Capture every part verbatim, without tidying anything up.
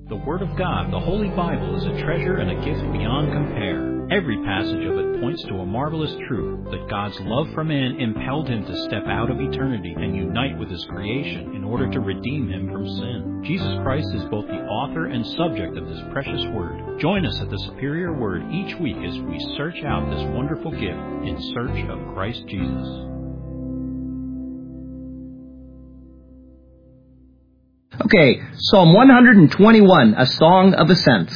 The Word of God, the Holy Bible, is a treasure and a gift beyond compare. Every passage of it points to a marvelous truth that God's love for man impelled him to step out of eternity and unite with his creation in order to redeem him from sin. Jesus Christ is both the author and subject of this precious Word. Join us at the Superior Word each week as we search out this wonderful gift in search of Christ Jesus. Okay, Psalm one hundred twenty-one, a song of ascents.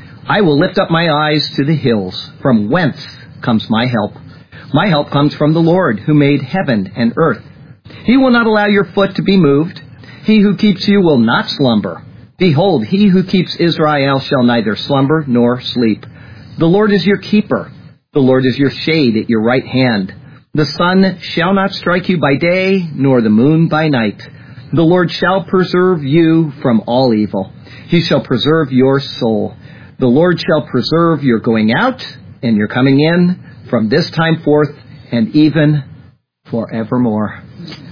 I will lift up my eyes to the hills. From whence comes my help? My help comes from the Lord, who made heaven and earth. He will not allow your foot to be moved. He who keeps you will not slumber. Behold, he who keeps Israel shall neither slumber nor sleep. The Lord is your keeper. The Lord is your shade at your right hand. The sun shall not strike you by day, nor the moon by night. The Lord shall preserve you from all evil. He shall preserve your soul. The Lord shall preserve your going out and your coming in from this time forth and even forevermore.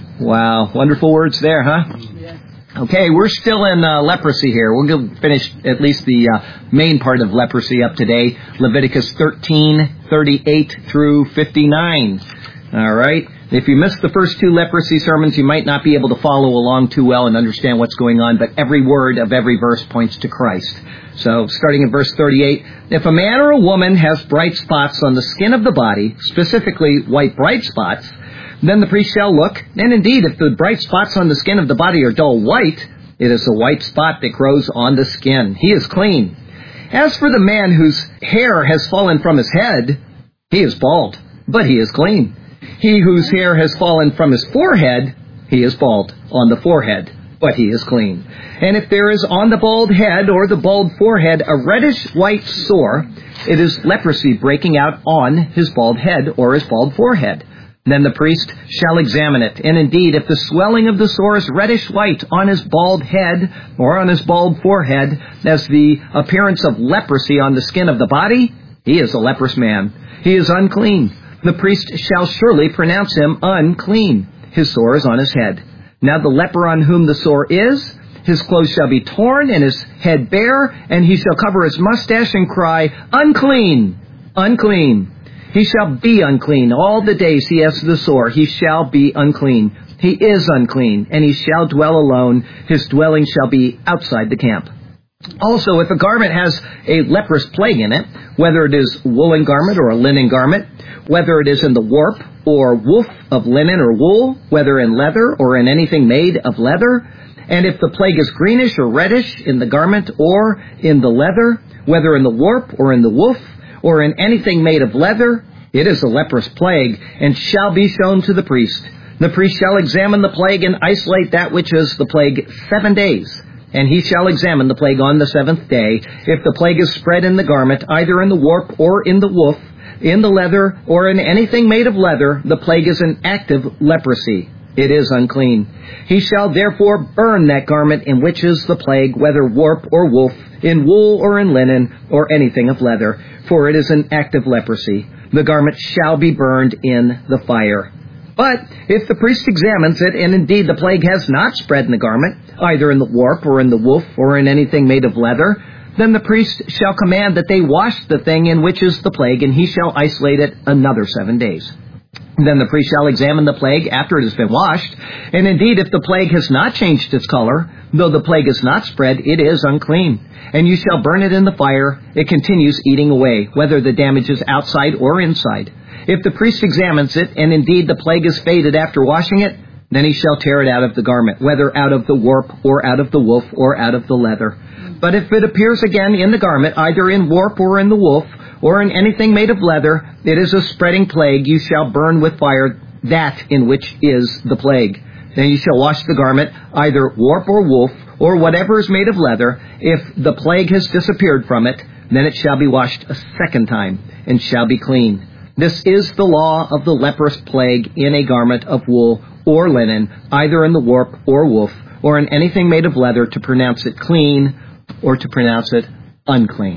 Wow, wonderful words there, huh? Okay, we're still in uh, leprosy here. We'll finish at least the uh, main part of leprosy up today. Leviticus thirteen, thirty-eight through fifty-nine. All right. If you missed the first two leprosy sermons, you might not be able to follow along too well and understand what's going on, but every word of every verse points to Christ. So, starting in verse thirty-eight, if a man or a woman has bright spots on the skin of the body, specifically white bright spots, then the priest shall look, and indeed, if the bright spots on the skin of the body are dull white, it is a white spot that grows on the skin. He is clean. As for the man whose hair has fallen from his head, he is bald, but he is clean. He whose hair has fallen from his forehead, he is bald on the forehead, but he is clean. And if there is on the bald head or the bald forehead a reddish white sore, it is leprosy breaking out on his bald head or his bald forehead. Then the priest shall examine it. And indeed, if the swelling of the sore is reddish white on his bald head or on his bald forehead, as the appearance of leprosy on the skin of the body, he is a leprous man. He is unclean. The priest shall surely pronounce him unclean. His sore is on his head. Now the leper on whom the sore is, his clothes shall be torn and his head bare, and he shall cover his mustache and cry, unclean, unclean. He shall be unclean all the days he has the sore. He shall be unclean. He is unclean, and he shall dwell alone. His dwelling shall be outside the camp. Also, if a garment has a leprous plague in it, whether it is a woolen garment or a linen garment, whether it is in the warp or woof of linen or wool, whether in leather or in anything made of leather, and if the plague is greenish or reddish in the garment or in the leather, whether in the warp or in the woof or in anything made of leather, it is a leprous plague, and shall be shown to the priest. The priest shall examine the plague and isolate that which is the plague seven days. And he shall examine the plague on the seventh day. If the plague is spread in the garment, either in the warp or in the woof, in the leather or in anything made of leather, the plague is an active leprosy. It is unclean. He shall therefore burn that garment in which is the plague, whether warp or woof, in wool or in linen, or anything of leather, for it is an active leprosy. The garment shall be burned in the fire. But if the priest examines it, and indeed the plague has not spread in the garment, either in the warp or in the woof or in anything made of leather, then the priest shall command that they wash the thing in which is the plague, and he shall isolate it another seven days. Then the priest shall examine the plague after it has been washed, and indeed if the plague has not changed its color, though the plague is not spread, it is unclean. And you shall burn it in the fire. It continues eating away, whether the damage is outside or inside. If the priest examines it, and indeed the plague is faded after washing it, then he shall tear it out of the garment, whether out of the warp or out of the woof or out of the leather. But if it appears again in the garment, either in warp or in the woof, or in anything made of leather, it is a spreading plague. You shall burn with fire that in which is the plague. Then you shall wash the garment, either warp or woof, or whatever is made of leather. If the plague has disappeared from it, then it shall be washed a second time, and shall be clean. This is the law of the leprous plague in a garment of wool or linen, either in the warp or woof, or in anything made of leather, to pronounce it clean or to pronounce it unclean.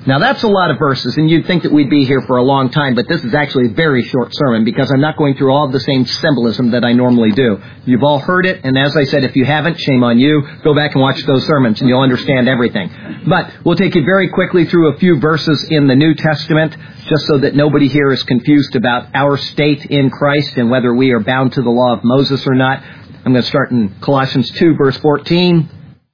Now that's a lot of verses, and you'd think that we'd be here for a long time, but this is actually a very short sermon because I'm not going through all of the same symbolism that I normally do. You've all heard it, and as I said, if you haven't, shame on you. Go back and watch those sermons, and you'll understand everything. But we'll take you very quickly through a few verses in the New Testament, just so that nobody here is confused about our state in Christ and whether we are bound to the law of Moses or not. I'm going to start in Colossians two, verse fourteen.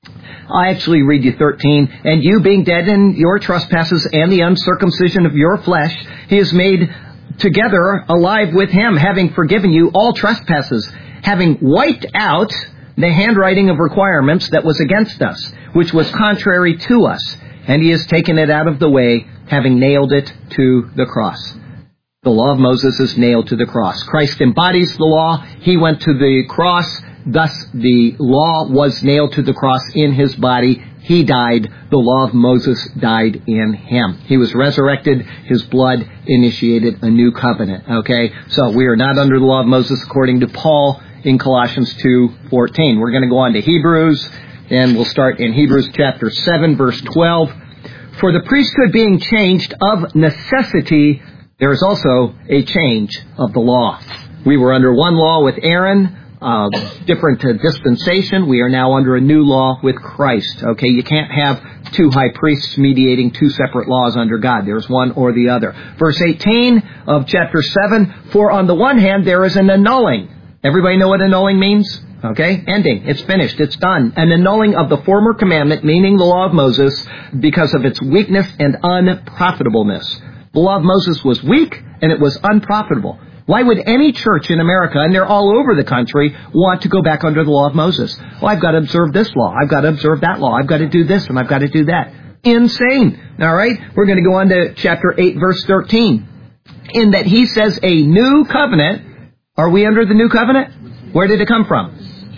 I actually read you thirteen. And you being dead in your trespasses and the uncircumcision of your flesh, he has made together alive with him, having forgiven you all trespasses, having wiped out the handwriting of requirements that was against us, which was contrary to us. And he has taken it out of the way, having nailed it to the cross. The law of Moses is nailed to the cross. Christ embodies the law. He went to the cross. Thus, the law was nailed to the cross in his body. He died. The law of Moses died in him. He was resurrected. His blood initiated a new covenant. Okay? So we are not under the law of Moses according to Paul in Colossians two fourteen. We're going to go on to Hebrews, and we'll start in Hebrews chapter seven, verse twelve. For the priesthood being changed of necessity, there is also a change of the law. We were under one law with Aaron, Uh, different uh, dispensation. We are now under a new law with Christ. Okay, you can't have two high priests mediating two separate laws under God. There's one or the other. Verse eighteen of chapter seven, for on the one hand there is an annulling. Everybody know what annulling means? Okay, ending. It's finished. It's done. An annulling of the former commandment, meaning the law of Moses, because of its weakness and unprofitableness. The law of Moses was weak and it was unprofitable. Why would any church in America, and they're all over the country, want to go back under the law of Moses? Well, I've got to observe this law. I've got to observe that law. I've got to do this and I've got to do that. Insane. All right? We're going to go on to chapter eight, verse thirteen. In that he says a new covenant. Are we under the new covenant? Where did it come from?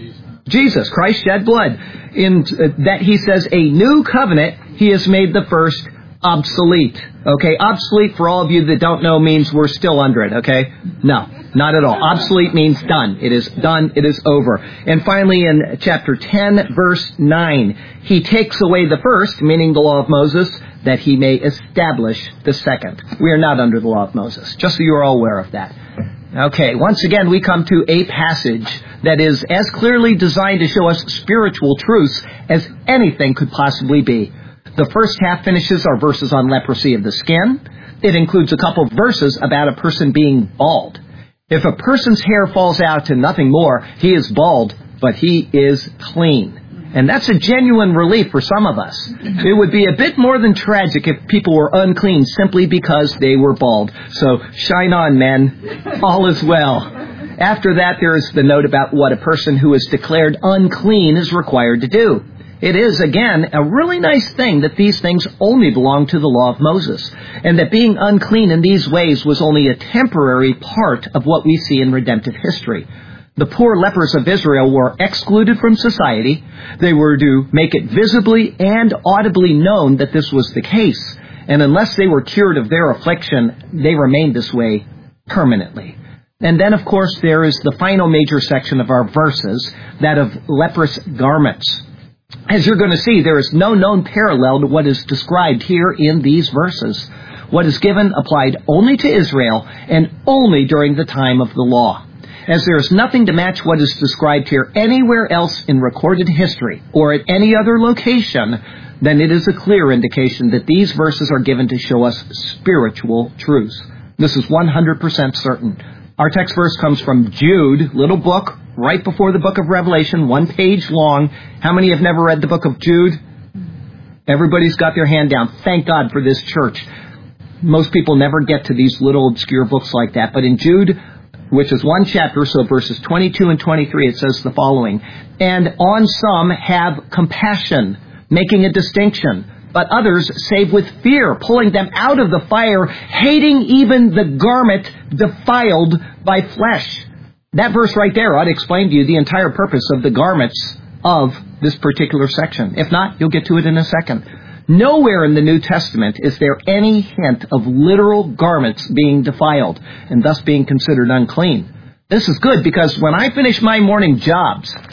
Jesus. Christ shed blood. In uh, that he says a new covenant, he has made the first obsolete. Okay, obsolete, for all of you that don't know, means we're still under it, okay? No, not at all. Obsolete means done. It is done. It is over. And finally, in chapter ten, verse nine, he takes away the first, meaning the law of Moses, that he may establish the second. We are not under the law of Moses, just so you are all aware of that. Okay, once again, we come to a passage that is as clearly designed to show us spiritual truths as anything could possibly be. The first half finishes our verses on leprosy of the skin. It includes a couple of verses about a person being bald. If a person's hair falls out to nothing more, he is bald, but he is clean. And that's a genuine relief for some of us. It would be a bit more than tragic if people were unclean simply because they were bald. So shine on, men. All is well. After that, there is the note about what a person who is declared unclean is required to do. It is, again, a really nice thing that these things only belong to the law of Moses, and that being unclean in these ways was only a temporary part of what we see in redemptive history. The poor lepers of Israel were excluded from society. They were to make it visibly and audibly known that this was the case, and unless they were cured of their affliction, they remained this way permanently. And then, of course, there is the final major section of our verses, that of leprous garments. As you're going to see, there is no known parallel to what is described here in these verses. What is given applied only to Israel and only during the time of the law. As there is nothing to match what is described here anywhere else in recorded history or at any other location, then it is a clear indication that these verses are given to show us spiritual truths. This is one hundred percent certain. Our text verse comes from Jude, little book, right before the book of Revelation, one page long. How many have never read the book of Jude? Everybody's got their hand down. Thank God for this church. Most people never get to these little obscure books like that. But in Jude, which is one chapter, so verses twenty-two and twenty-three, it says the following. And on some have compassion, making a distinction, but others save with fear, pulling them out of the fire, hating even the garment defiled by flesh. That verse right there ought to explain to you the entire purpose of the garments of this particular section. If not, you'll get to it in a second. Nowhere in the New Testament is there any hint of literal garments being defiled and thus being considered unclean. This is good because when I finish my morning jobs,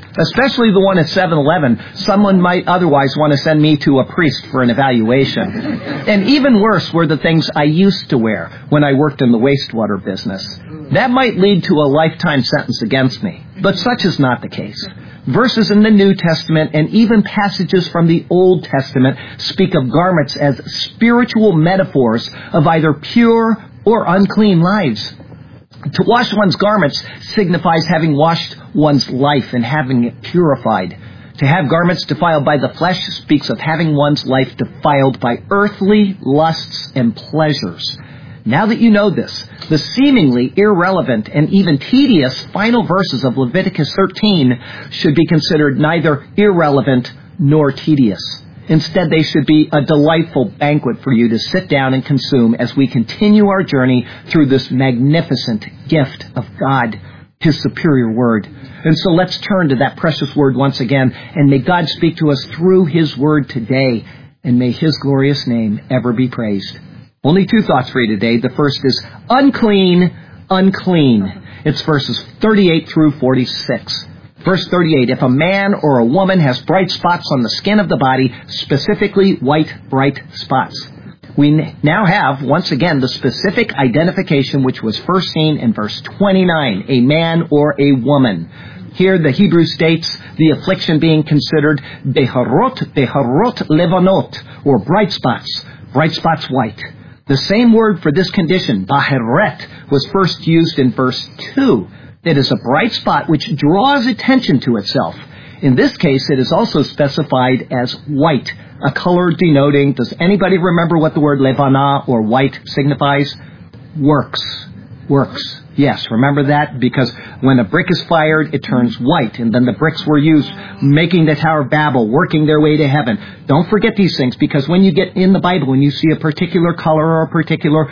especially the one at seven eleven. Someone might otherwise want to send me to a priest for an evaluation. And even worse were the things I used to wear when I worked in the wastewater business. That might lead to a lifetime sentence against me, but such is not the case. Verses in the New Testament and even passages from the Old Testament speak of garments as spiritual metaphors of either pure or unclean lives. To wash one's garments signifies having washed one's life and having it purified. To have garments defiled by the flesh speaks of having one's life defiled by earthly lusts and pleasures. Now that you know this, the seemingly irrelevant and even tedious final verses of Leviticus thirteen should be considered neither irrelevant nor tedious. Instead, they should be a delightful banquet for you to sit down and consume as we continue our journey through this magnificent gift of God, His superior word. And so let's turn to that precious word once again, and may God speak to us through His word today, and may His glorious name ever be praised. Only two thoughts for you today. The first is unclean, unclean. It's verses thirty-eight through forty-six. Verse thirty-eight, if a man or a woman has bright spots on the skin of the body, specifically white, bright spots. We now have, once again, the specific identification which was first seen in verse twenty-nine, a man or a woman. Here the Hebrew states the affliction being considered beharot, beharot levanot, or bright spots, bright spots white. The same word for this condition, baheret, was first used in verse two. It is a bright spot which draws attention to itself. In this case, it is also specified as white, a color denoting, does anybody remember what the word levana or white signifies? Works. Works. Yes, remember that? Because when a brick is fired, it turns white. And then the bricks were used making the Tower of Babel, working their way to heaven. Don't forget these things, because when you get in the Bible and you see a particular color or a particular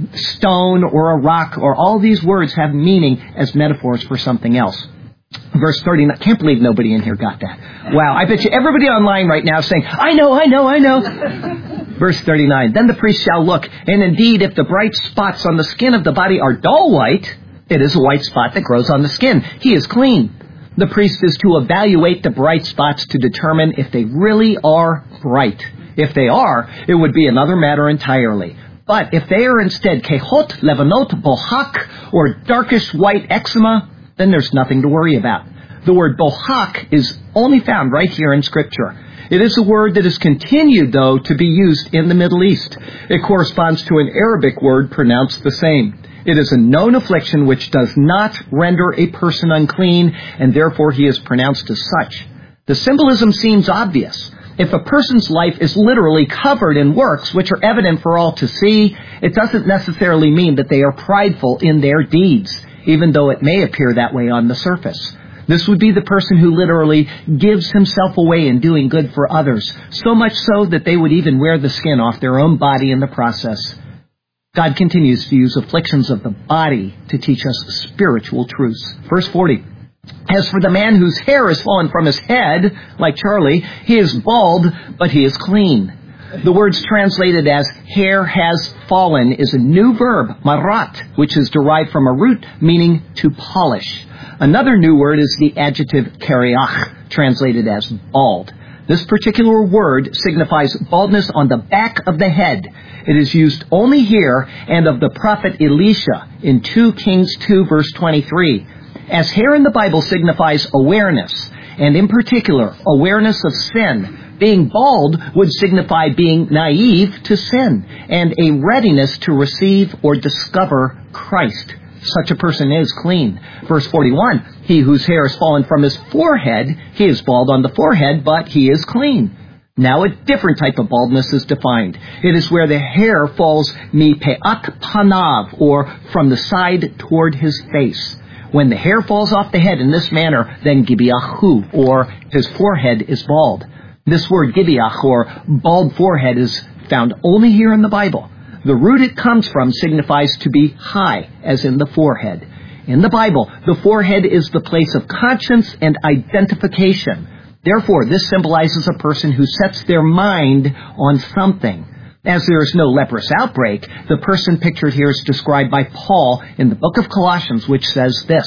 stone or a rock, or all these words have meaning as metaphors for something else. Verse thirty, I can't believe nobody in here got that. Wow, I bet you everybody online right now is saying, I know, I know, I know. Verse thirty-nine, then the priest shall look, and indeed if the bright spots on the skin of the body are dull white, it is a white spot that grows on the skin. He is clean. The priest is to evaluate the bright spots to determine if they really are bright. If they are, it would be another matter entirely. But if they are instead kehot, levanot, bohak, or darkish white eczema, then there's nothing to worry about. The word bohak is only found right here in Scripture. It is a word that is continued, though, to be used in the Middle East. It corresponds to an Arabic word pronounced the same. It is a known affliction which does not render a person unclean, and therefore he is pronounced as such. The symbolism seems obvious. If a person's life is literally covered in works which are evident for all to see, it doesn't necessarily mean that they are prideful in their deeds, even though it may appear that way on the surface. This would be the person who literally gives himself away in doing good for others, so much so that they would even wear the skin off their own body in the process. God continues to use afflictions of the body to teach us spiritual truths. Verse forty, as for the man whose hair is fallen from his head, like Charlie, he is bald, but he is clean. The words translated as hair has fallen is a new verb, marat, which is derived from a root meaning to polish. Another new word is the adjective keriach, translated as bald. This particular word signifies baldness on the back of the head. It is used only here and of the prophet Elisha in two Kings two, verse twenty-three. As hair in the Bible signifies awareness, and in particular, awareness of sin, being bald would signify being naive to sin and a readiness to receive or discover Christ. Such a person is clean. Verse forty-one, he whose hair is fallen from his forehead, he is bald on the forehead, but he is clean. Now a different type of baldness is defined. It is where the hair falls mi pe'at panav, or from the side toward his face. When the hair falls off the head in this manner, then gibiahu, or his forehead is bald. This word gibiach, or bald forehead, is found only here in the Bible. The root it comes from signifies to be high, as in the forehead. In the Bible, the forehead is the place of conscience and identification. Therefore, this symbolizes a person who sets their mind on something. As there is no leprous outbreak, the person pictured here is described by Paul in the book of Colossians, which says this,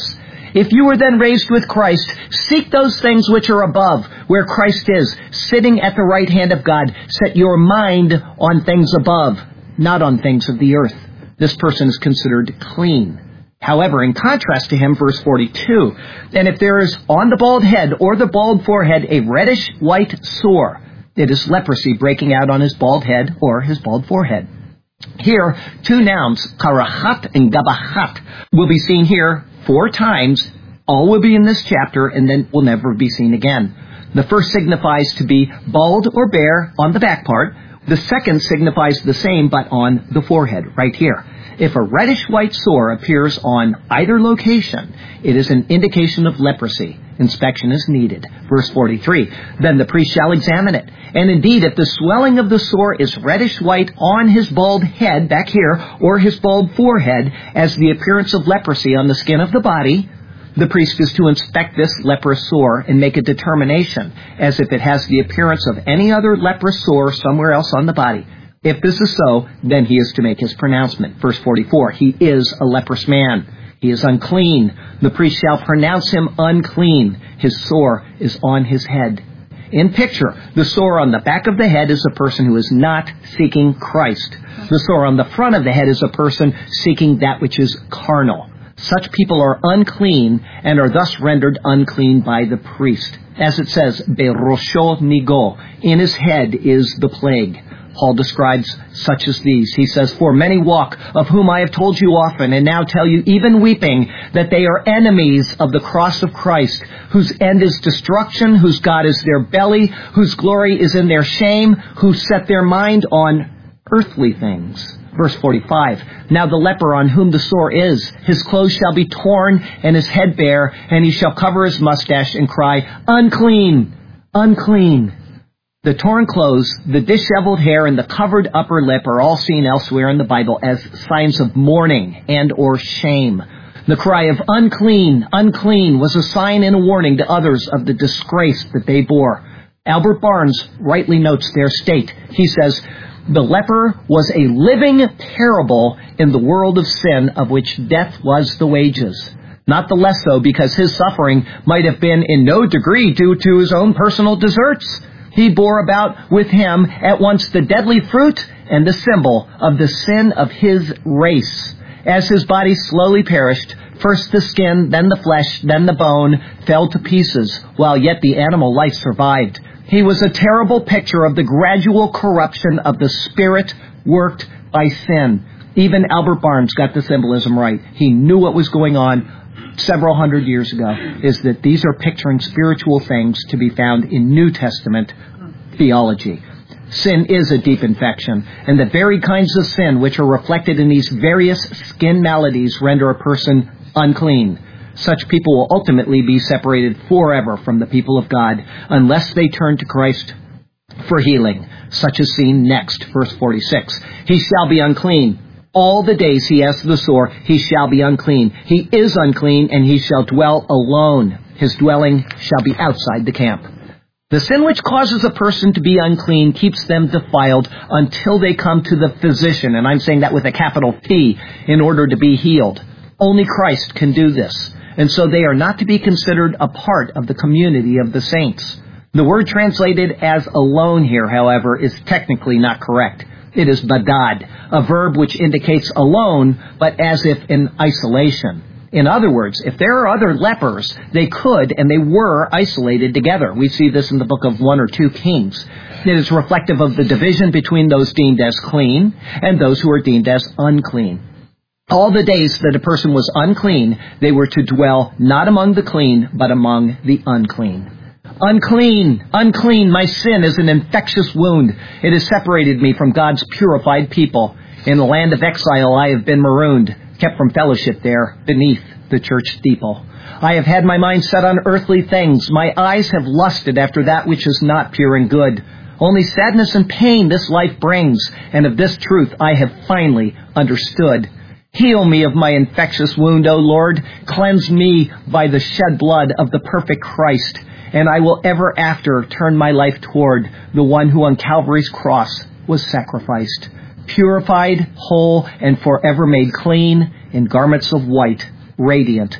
If you were then raised with Christ, seek those things which are above, where Christ is, sitting at the right hand of God. Set your mind on things above, not on things of the earth. This person is considered clean. However, in contrast to him, verse forty-two, and if there is on the bald head or the bald forehead a reddish white sore, it is leprosy breaking out on his bald head or his bald forehead. Here, two nouns, karachat and gabachat, will be seen here four times. All will be in this chapter and then will never be seen again. The first signifies to be bald or bare on the back part. The second signifies the same but on the forehead, right here. If a reddish white sore appears on either location, it is an indication of leprosy. Inspection is needed. Verse forty-three, then the priest shall examine it. And indeed, if the swelling of the sore is reddish white on his bald head back here, or his bald forehead, as the appearance of leprosy on the skin of the body, the priest is to inspect this leprous sore and make a determination as if it has the appearance of any other leprous sore somewhere else on the body. If this is so, then he is to make his pronouncement. Verse forty-four, he is a leprous man. He is unclean. The priest shall pronounce him unclean. His sore is on his head. In picture, the sore on the back of the head is a person who is not seeking Christ. The sore on the front of the head is a person seeking that which is carnal. Such people are unclean and are thus rendered unclean by the priest. As it says, Berosho nigo, in his head is the plague. Paul describes such as these. He says, for many walk, of whom I have told you often, and now tell you even weeping, that they are enemies of the cross of Christ, whose end is destruction, whose God is their belly, whose glory is in their shame, who set their mind on earthly things. Verse forty-five, now the leper on whom the sore is, his clothes shall be torn, and his head bare, and he shall cover his mustache and cry, unclean, unclean. The torn clothes, the disheveled hair, and the covered upper lip are all seen elsewhere in the Bible as signs of mourning and or shame. The cry of unclean, unclean was a sign and a warning to others of the disgrace that they bore. Albert Barnes rightly notes their state. He says, the leper was a living parable in the world of sin of which death was the wages. Not the less so because his suffering might have been in no degree due to his own personal deserts. He bore about with him at once the deadly fruit and the symbol of the sin of his race. As his body slowly perished, first the skin, then the flesh, then the bone fell to pieces, while yet the animal life survived. He was a terrible picture of the gradual corruption of the spirit worked by sin. Even Albert Barnes got the symbolism right. He knew what was going on several hundred years ago, is that these are picturing spiritual things to be found in New Testament theology. Sin is a deep infection, and the very kinds of sin which are reflected in these various skin maladies render a person unclean. Such people will ultimately be separated forever from the people of God unless they turn to Christ for healing, such as seen next, verse forty-six. He shall be unclean. All the days he has the sore, he shall be unclean. He is unclean, and he shall dwell alone. His dwelling shall be outside the camp. The sin which causes a person to be unclean keeps them defiled until they come to the physician, and I'm saying that with a capital P, in order to be healed. Only Christ can do this, and so they are not to be considered a part of the community of the saints. The word translated as alone here, however, is technically not correct. It is badad, a verb which indicates alone, but as if in isolation. In other words, if there are other lepers, they could and they were isolated together. We see this in the book of one or two Kings. It is reflective of the division between those deemed as clean and those who are deemed as unclean. All the days that a person was unclean, they were to dwell not among the clean, but among the unclean. Unclean, unclean, my sin is an infectious wound. It has separated me from God's purified people. In the land of exile I have been marooned, kept from fellowship there beneath the church steeple. I have had my mind set on earthly things. My eyes have lusted after that which is not pure and good. Only sadness and pain this life brings, and of this truth I have finally understood. Heal me of my infectious wound, O Lord. Cleanse me by the shed blood of the perfect Christ. And I will ever after turn my life toward the one who on Calvary's cross was sacrificed, purified, whole, and forever made clean in garments of white, radiant,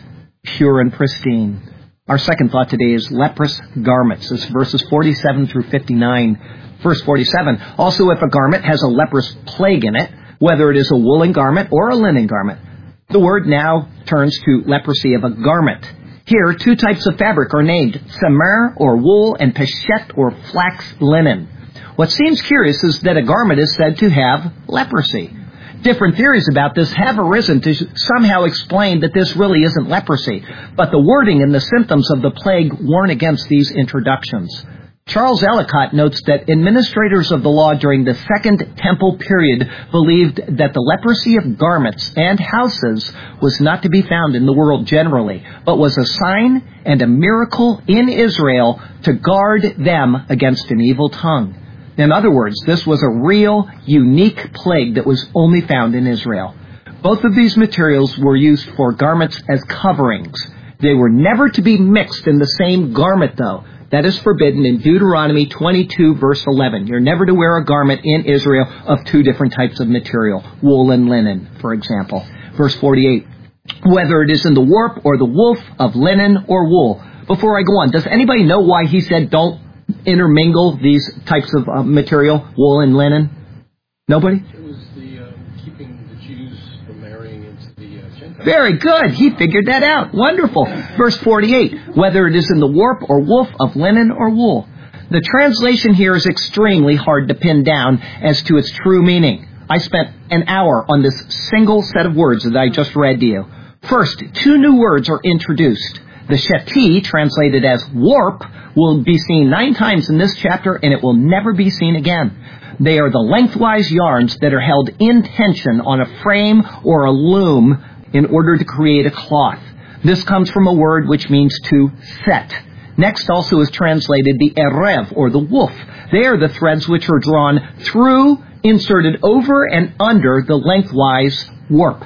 pure and pristine. Our second thought today is leprous garments. This is verses forty-seven through fifty-nine. Verse forty-seven, also if a garment has a leprous plague in it, whether it is a woolen garment or a linen garment. The word now turns to leprosy of a garment. Here, two types of fabric are named, samer or wool and peshet or flax linen. What seems curious is that a garment is said to have leprosy. Different theories about this have arisen to somehow explain that this really isn't leprosy, but the wording and the symptoms of the plague warn against these introductions. Charles Ellicott notes that administrators of the law during the Second Temple period believed that the leprosy of garments and houses was not to be found in the world generally, but was a sign and a miracle in Israel to guard them against an evil tongue. In other words, this was a real, unique plague that was only found in Israel. Both of these materials were used for garments as coverings. They were never to be mixed in the same garment, though. That is forbidden in Deuteronomy twenty-two, verse eleven. You're never to wear a garment in Israel of two different types of material, wool and linen, for example. Verse forty-eight, whether it is in the warp or the woof of linen or wool. Before I go on, does anybody know why he said don't intermingle these types of uh, material, wool and linen? Nobody? It was the uh, keeping the Jews from marrying into the uh, Gentiles. Very good. He figured that out. Wonderful. Verse forty-eight, whether it is in the warp or woof of linen or wool. The translation here is extremely hard to pin down as to its true meaning. I spent an hour on this single set of words that I just read to you. First, two new words are introduced. The sheti, translated as warp, will be seen nine times in this chapter, and it will never be seen again. They are the lengthwise yarns that are held in tension on a frame or a loom in order to create a cloth. This comes from a word which means to set. Next also is translated the erev, or the woof. They are the threads which are drawn through, inserted over and under the lengthwise warp.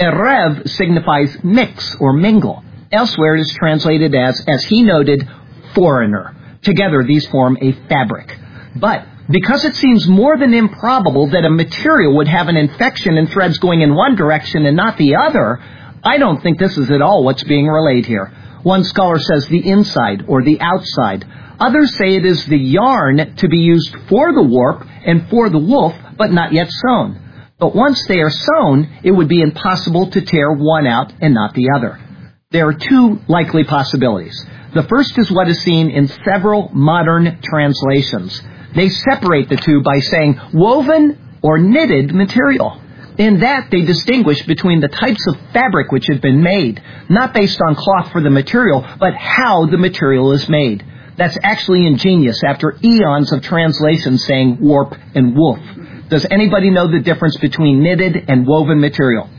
Erev signifies mix or mingle. Elsewhere it is translated as, as he noted, foreigner. Together these form a fabric. But because it seems more than improbable that a material would have an infection and threads going in one direction and not the other, I don't think this is at all what's being relayed here. One scholar says the inside or the outside. Others say it is the yarn to be used for the warp and for the woof, but not yet sewn. But once they are sewn, it would be impossible to tear one out and not the other. There are two likely possibilities. The first is what is seen in several modern translations. They separate the two by saying woven or knitted material. In that, they distinguish between the types of fabric which have been made, not based on cloth for the material, but how the material is made. That's actually ingenious after eons of translations saying warp and woof. Does anybody know the difference between knitted and woven material?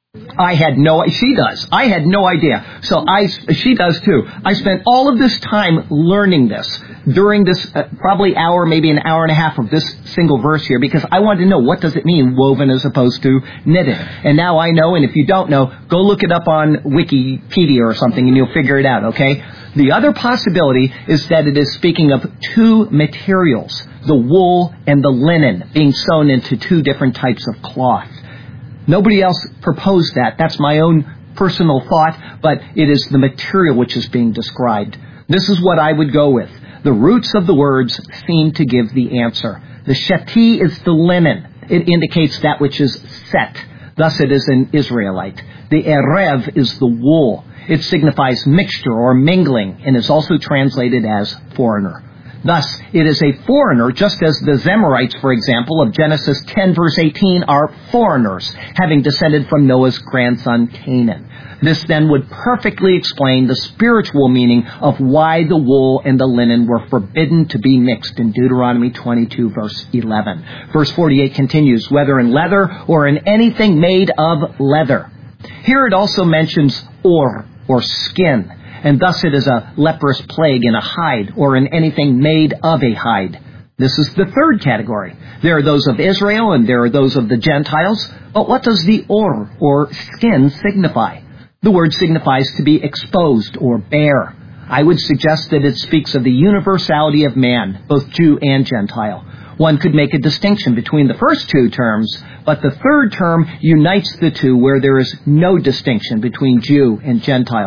I had no, she does. I had no idea. So I, she does too. I spent all of this time learning this during this uh, probably hour, maybe an hour and a half of this single verse here, because I wanted to know what does it mean woven as opposed to knitted. And now I know, and if you don't know, go look it up on Wikipedia or something and you'll figure it out, okay? The other possibility is that it is speaking of two materials, the wool and the linen, being sewn into two different types of cloth. Nobody else proposed that. That's my own personal thought, but it is the material which is being described. This is what I would go with. The roots of the words seem to give the answer. The sheti is the linen. It indicates that which is set. Thus it is an Israelite. The erev is the wool. It signifies mixture or mingling and is also translated as foreigner. Thus, it is a foreigner, just as the Zemarites, for example, of Genesis ten, verse eighteen, are foreigners, having descended from Noah's grandson Canaan. This then would perfectly explain the spiritual meaning of why the wool and the linen were forbidden to be mixed in Deuteronomy twenty-two, verse eleven. Verse forty-eight continues, whether in leather or in anything made of leather. Here it also mentions or, or skin. And thus it is a leprous plague in a hide or in anything made of a hide. This is the third category. There are those of Israel and there are those of the Gentiles. But what does the or, or skin, signify? The word signifies to be exposed or bare. I would suggest that it speaks of the universality of man, both Jew and Gentile. One could make a distinction between the first two terms, but the third term unites the two where there is no distinction between Jew and Gentile.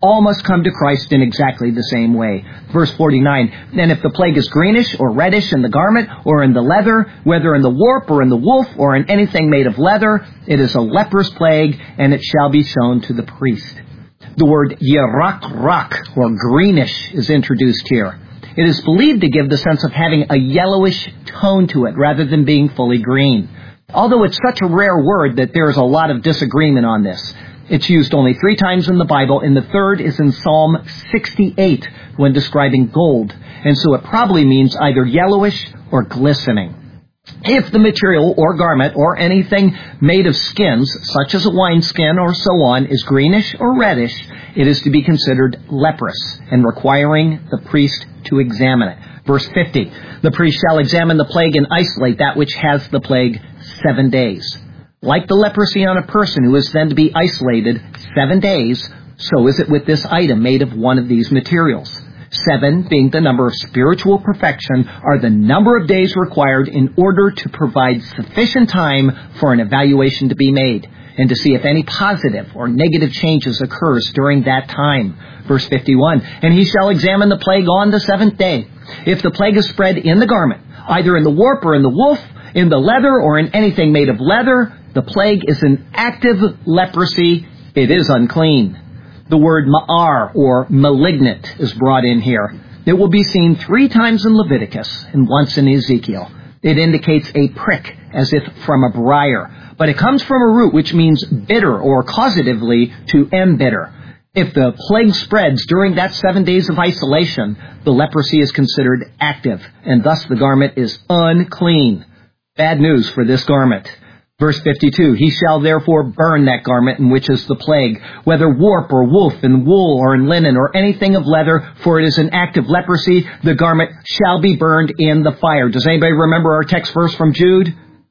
all must come to Christ in exactly the same way. Verse forty-nine, and if the plague is greenish or reddish in the garment or in the leather, whether in the warp or in the woof or in anything made of leather, it is a leprous plague, and it shall be shown to the priest. The word yerak-rak, or greenish, is introduced here. It is believed to give the sense of having a yellowish tone to it rather than being fully green. Although it's such a rare word that there is a lot of disagreement on this. It's used only three times in the Bible, and the third is in Psalm sixty-eight when describing gold. And so it probably means either yellowish or glistening. If the material or garment or anything made of skins, such as a wineskin or so on, is greenish or reddish, it is to be considered leprous and requiring the priest to examine it. Verse fifty, the priest shall examine the plague and isolate that which has the plague seven days. Like the leprosy on a person who is then to be isolated seven days, so is it with this item made of one of these materials. Seven, being the number of spiritual perfection, are the number of days required in order to provide sufficient time for an evaluation to be made and to see if any positive or negative changes occurs during that time. Verse fifty-one, and he shall examine the plague on the seventh day. If the plague is spread in the garment, either in the warp or in the woof, in the leather or in anything made of leather, the plague is an active leprosy. It is unclean. The word ma'ar, or malignant, is brought in here. It will be seen three times in Leviticus and once in Ezekiel. It indicates a prick, as if from a briar. But it comes from a root which means bitter, or causatively to embitter. If the plague spreads during that seven days of isolation, the leprosy is considered active, and thus the garment is unclean. Bad news for this garment. Verse fifty-two, he shall therefore burn that garment in which is the plague, whether warp or woof, in wool or in linen or anything of leather, for it is an active leprosy. The garment shall be burned in the fire. Does anybody remember our text verse from Jude?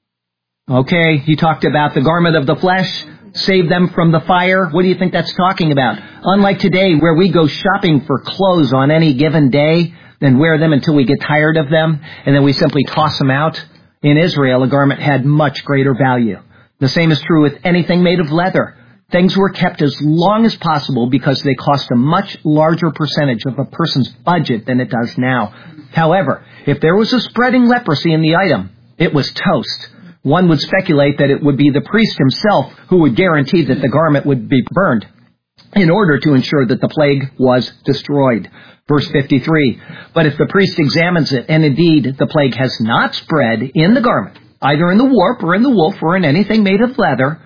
Okay, he talked about the garment of the flesh, save them from the fire. What do you think that's talking about? Unlike today, where we go shopping for clothes on any given day, then wear them until we get tired of them, and then we simply toss them out. In Israel, a garment had much greater value. The same is true with anything made of leather. Things were kept as long as possible because they cost a much larger percentage of a person's budget than it does now. However, if there was a spreading leprosy in the item, it was toast. One would speculate that it would be the priest himself who would guarantee that the garment would be burned in order to ensure that the plague was destroyed. Verse fifty-three, but if the priest examines it, and indeed the plague has not spread in the garment, either in the warp or in the woof or in anything made of leather,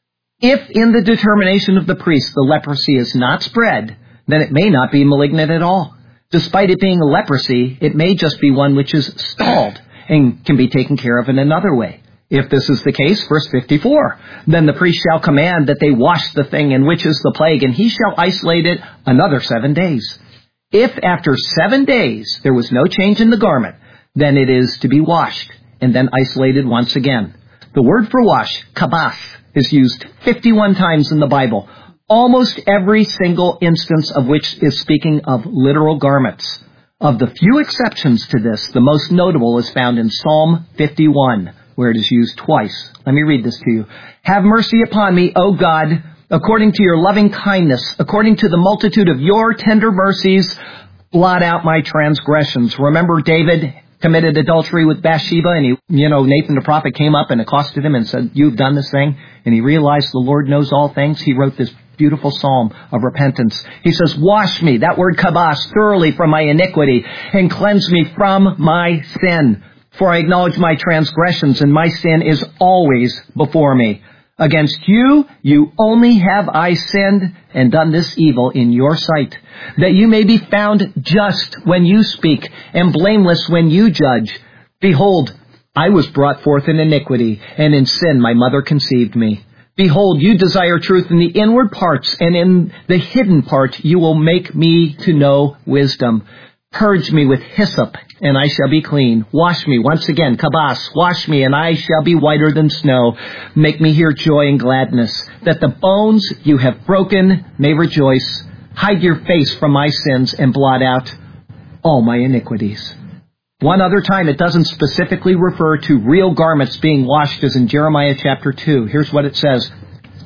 if in the determination of the priest the leprosy is not spread, then it may not be malignant at all. Despite it being a leprosy, it may just be one which is stalled and can be taken care of in another way. If this is the case, verse fifty-four, then the priest shall command that they wash the thing in which is the plague, and he shall isolate it another seven days. If after seven days there was no change in the garment, then it is to be washed and then isolated once again. The word for wash, kabas, is used fifty-one times in the Bible, almost every single instance of which is speaking of literal garments. Of the few exceptions to this, the most notable is found in Psalm fifty-one, where it is used twice. Let me read this to you. Have mercy upon me, O God, according to your loving kindness, according to the multitude of your tender mercies, blot out my transgressions. Remember David committed adultery with Bathsheba, and he, you know, Nathan the prophet came up and accosted him and said, you've done this thing. And he realized the Lord knows all things. He wrote this beautiful psalm of repentance. He says, wash me, that word kabas, thoroughly from my iniquity, and cleanse me from my sin. For I acknowledge my transgressions, and my sin is always before me. Against you, you only have I sinned and done this evil in your sight, that you may be found just when you speak and blameless when you judge. Behold, I was brought forth in iniquity, and in sin my mother conceived me. Behold, you desire truth in the inward parts, and in the hidden part you will make me to know wisdom. Purge me with hyssop, and I shall be clean. Wash me, once again, kabas, wash me, and I shall be whiter than snow. Make me hear joy and gladness, that the bones you have broken may rejoice. Hide your face from my sins, and blot out all my iniquities. One other time it doesn't specifically refer to real garments being washed, as in Jeremiah chapter two. Here's what it says.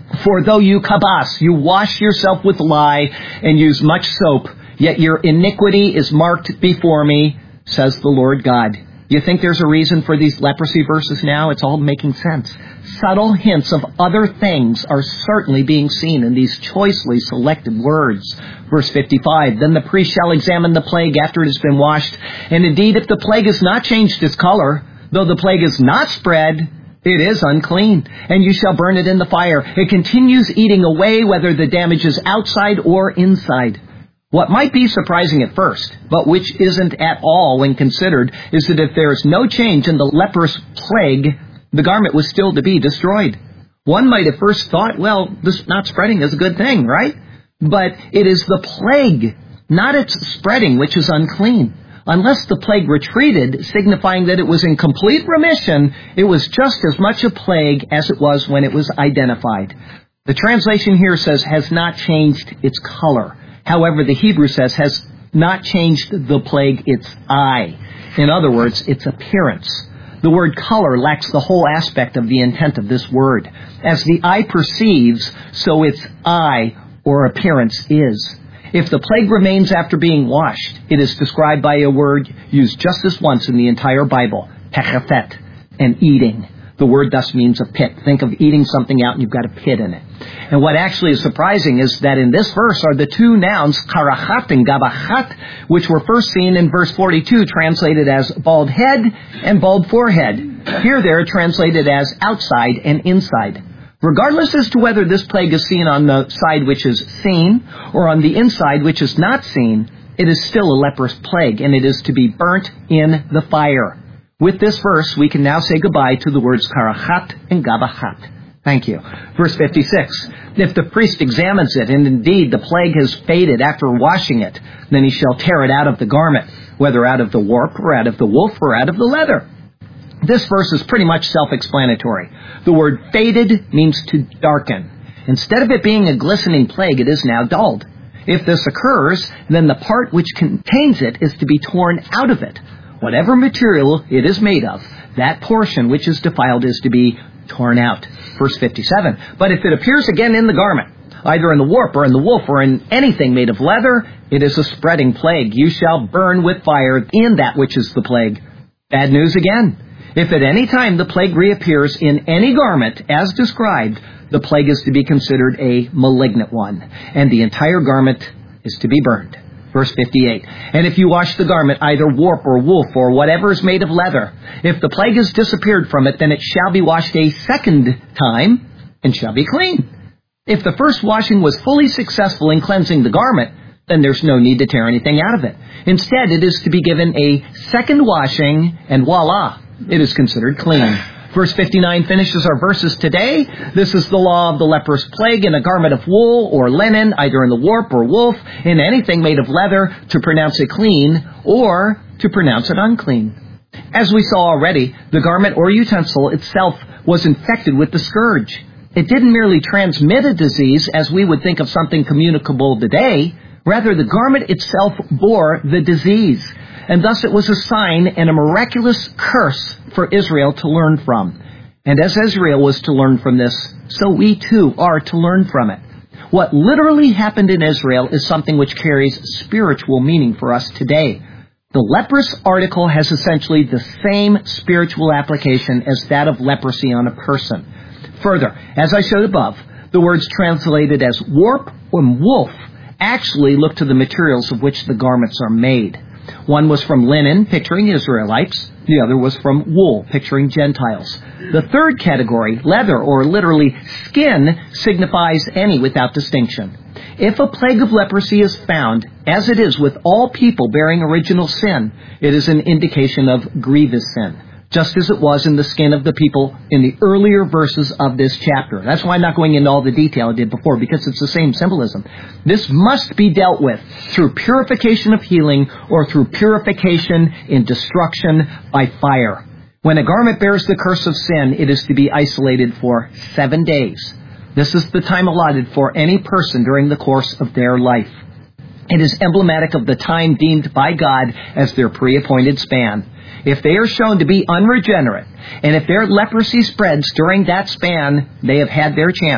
For though you kabas, you wash yourself with lye and use much soap, yet your iniquity is marked before me, says the Lord God. You think there's a reason for these leprosy verses now? It's all making sense. Subtle hints of other things are certainly being seen in these choicely selected words. Verse fifty-five, then the priest shall examine the plague after it has been washed. And indeed, if the plague has not changed its color, though the plague is not spread, it is unclean, and you shall burn it in the fire. It continues eating away, whether the damage is outside or inside. What might be surprising at first, but which isn't at all when considered, is that if there is no change in the leprous plague, the garment was still to be destroyed. One might have first thought, well, this not spreading is a good thing, right? But it is the plague, not its spreading, which is unclean. Unless the plague retreated, signifying that it was in complete remission, it was just as much a plague as it was when it was identified. The translation here says, has not changed its color. However, the Hebrew says, has not changed the plague its eye. In other words, its appearance. The word color lacks the whole aspect of the intent of this word. As the eye perceives, so its eye or appearance is. If the plague remains after being washed, it is described by a word used just this once in the entire Bible, techafet, and eating. The word thus means a pit. Think of eating something out and you've got a pit in it. And what actually is surprising is that in this verse are the two nouns, karachat and gabachat, which were first seen in verse forty-two, translated as bald head and bald forehead. Here they're translated as outside and inside. Regardless as to whether this plague is seen on the side which is seen or on the inside which is not seen, it is still a leprous plague, and it is to be burnt in the fire. With this verse, we can now say goodbye to the words karachat and gabachat. Thank you. Verse fifty-six, if the priest examines it, and indeed the plague has faded after washing it, then he shall tear it out of the garment, whether out of the warp or out of the woof or out of the leather. This verse is pretty much self-explanatory. The word faded means to darken. Instead of it being a glistening plague, it is now dulled. If this occurs, then the part which contains it is to be torn out of it. Whatever material it is made of, that portion which is defiled is to be torn out. Verse fifty-seven, but if it appears again in the garment, either in the warp or in the woof or in anything made of leather, it is a spreading plague. You shall burn with fire in that which is the plague. Bad news again. If at any time the plague reappears in any garment, as described, the plague is to be considered a malignant one, and the entire garment is to be burned. Verse fifty-eight, and if you wash the garment, either warp or woof or whatever is made of leather, if the plague has disappeared from it, then it shall be washed a second time and shall be clean. If the first washing was fully successful in cleansing the garment, then there's no need to tear anything out of it. Instead, it is to be given a second washing, and voila, it is considered clean. Verse fifty-nine finishes our verses today. This is the law of the leprous plague in a garment of wool or linen, either in the warp or woof, in anything made of leather, to pronounce it clean or to pronounce it unclean. As we saw already, the garment or utensil itself was infected with the scourge. It didn't merely transmit a disease as we would think of something communicable today. Rather, the garment itself bore the disease. And thus it was a sign and a miraculous curse for Israel to learn from. And as Israel was to learn from this, so we too are to learn from it. What literally happened in Israel is something which carries spiritual meaning for us today. The leprous article has essentially the same spiritual application as that of leprosy on a person. Further, as I showed above, the words translated as warp or woof actually look to the materials of which the garments are made. One was from linen, picturing Israelites. The other was from wool, picturing Gentiles. The third category, leather, or literally skin, signifies any without distinction. If a plague of leprosy is found, as it is with all people bearing original sin, it is an indication of grievous sin, just as it was in the skin of the people in the earlier verses of this chapter. That's why I'm not going into all the detail I did before, because it's the same symbolism. This must be dealt with through purification of healing or through purification in destruction by fire. When a garment bears the curse of sin, it is to be isolated for seven days. This is the time allotted for any person during the course of their life. It is emblematic of the time deemed by God as their pre-appointed span. If they are shown to be unregenerate, and if their leprosy spreads during that span, they have had their chance.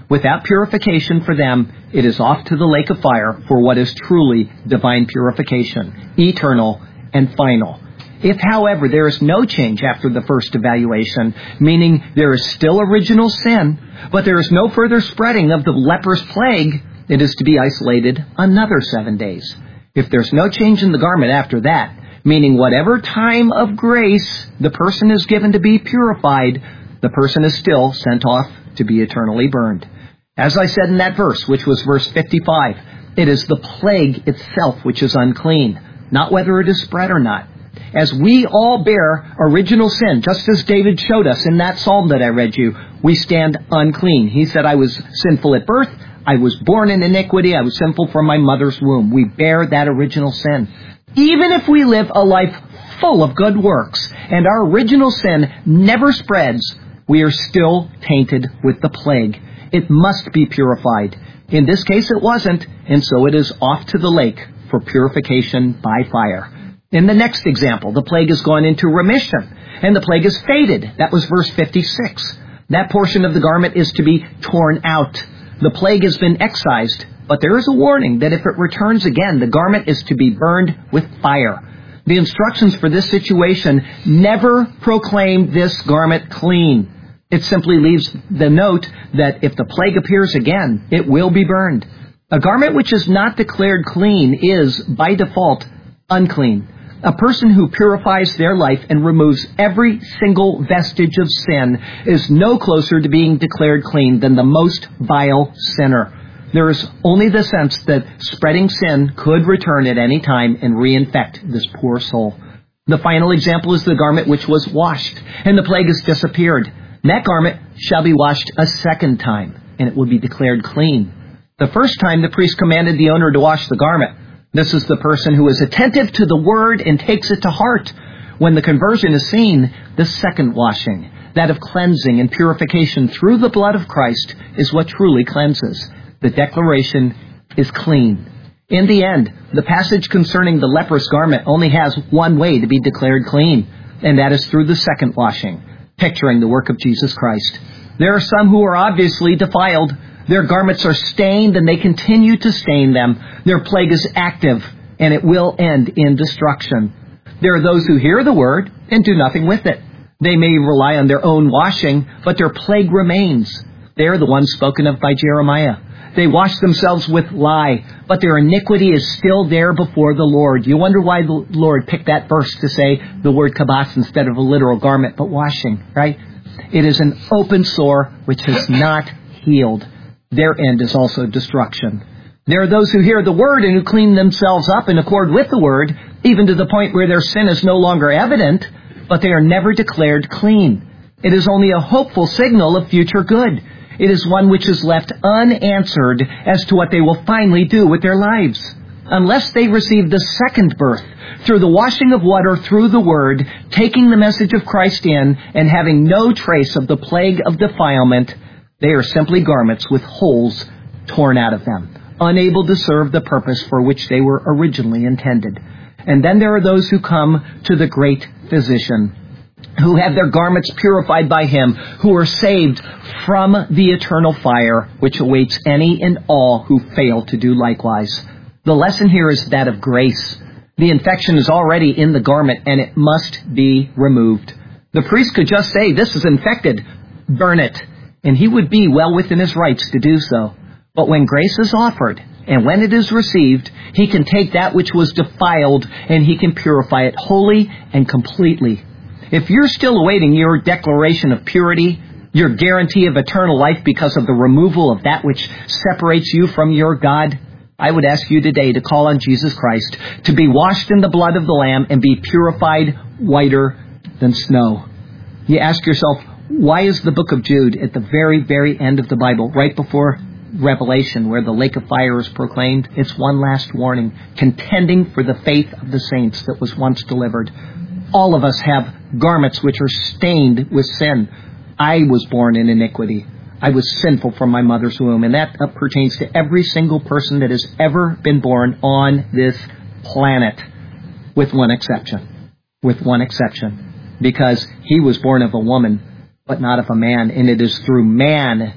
Without purification for them, it is off to the lake of fire for what is truly divine purification, eternal and final. If, however, there is no change after the first evaluation, meaning there is still original sin, but there is no further spreading of the leprous plague, it is to be isolated another seven days. If there's no change in the garment after that, meaning whatever time of grace the person is given to be purified, the person is still sent off to be eternally burned. As I said in that verse, which was verse fifty-five, it is the plague itself which is unclean, not whether it is spread or not. As we all bear original sin, just as David showed us in that psalm that I read you, we stand unclean. He said, I was sinful at birth, I was born in iniquity, I was sinful from my mother's womb. We bear that original sin. Even if we live a life full of good works, and our original sin never spreads, we are still tainted with the plague. It must be purified. In this case, it wasn't, and so it is off to the lake for purification by fire. In the next example, the plague has gone into remission, and the plague is faded. That was verse fifty-six. That portion of the garment is to be torn out. The plague has been excised, but there is a warning that if it returns again, the garment is to be burned with fire. The instructions for this situation never proclaim this garment clean. It simply leaves the note that if the plague appears again, it will be burned. A garment which is not declared clean is, by default, unclean. A person who purifies their life and removes every single vestige of sin is no closer to being declared clean than the most vile sinner. There is only the sense that spreading sin could return at any time and reinfect this poor soul. The final example is the garment which was washed, and the plague has disappeared. That garment shall be washed a second time, and it will be declared clean. The first time the priest commanded the owner to wash the garment. This is the person who is attentive to the word and takes it to heart. When the conversion is seen, the second washing, that of cleansing and purification through the blood of Christ, is what truly cleanses. The declaration is clean. In the end, the passage concerning the leprous garment only has one way to be declared clean, and that is through the second washing, picturing the work of Jesus Christ. There are some who are obviously defiled. Their garments are stained, and they continue to stain them. Their plague is active, and it will end in destruction. There are those who hear the word and do nothing with it. They may rely on their own washing, but their plague remains. They are the ones spoken of by Jeremiah. They wash themselves with lye, but their iniquity is still there before the Lord. You wonder why the Lord picked that verse to say the word kabas instead of a literal garment, but washing, right? It is an open sore which has not healed. Their end is also destruction. There are those who hear the word and who clean themselves up in accord with the word, even to the point where their sin is no longer evident, but they are never declared clean. It is only a hopeful signal of future good. It is one which is left unanswered as to what they will finally do with their lives. Unless they receive the second birth through the washing of water through the word, taking the message of Christ in, and having no trace of the plague of defilement, they are simply garments with holes torn out of them, unable to serve the purpose for which they were originally intended. And then there are those who come to the great physician, who have their garments purified by him, who are saved from the eternal fire, which awaits any and all who fail to do likewise. The lesson here is that of grace. The infection is already in the garment, and it must be removed. The priest could just say, "This is infected, burn it," and he would be well within his rights to do so. But when grace is offered, and when it is received, he can take that which was defiled, and he can purify it wholly and completely. If you're still awaiting your declaration of purity, your guarantee of eternal life because of the removal of that which separates you from your God, I would ask you today to call on Jesus Christ, to be washed in the blood of the Lamb and be purified whiter than snow. You ask yourself, why is the book of Jude at the very, very end of the Bible, right before Revelation, where the lake of fire is proclaimed? It's one last warning, contending for the faith of the saints that was once delivered. All of us have garments which are stained with sin. I was born in iniquity. I was sinful from my mother's womb, and that pertains to every single person that has ever been born on this planet, with one exception. With one exception. Because he was born of a woman, but not of a man, and it is through man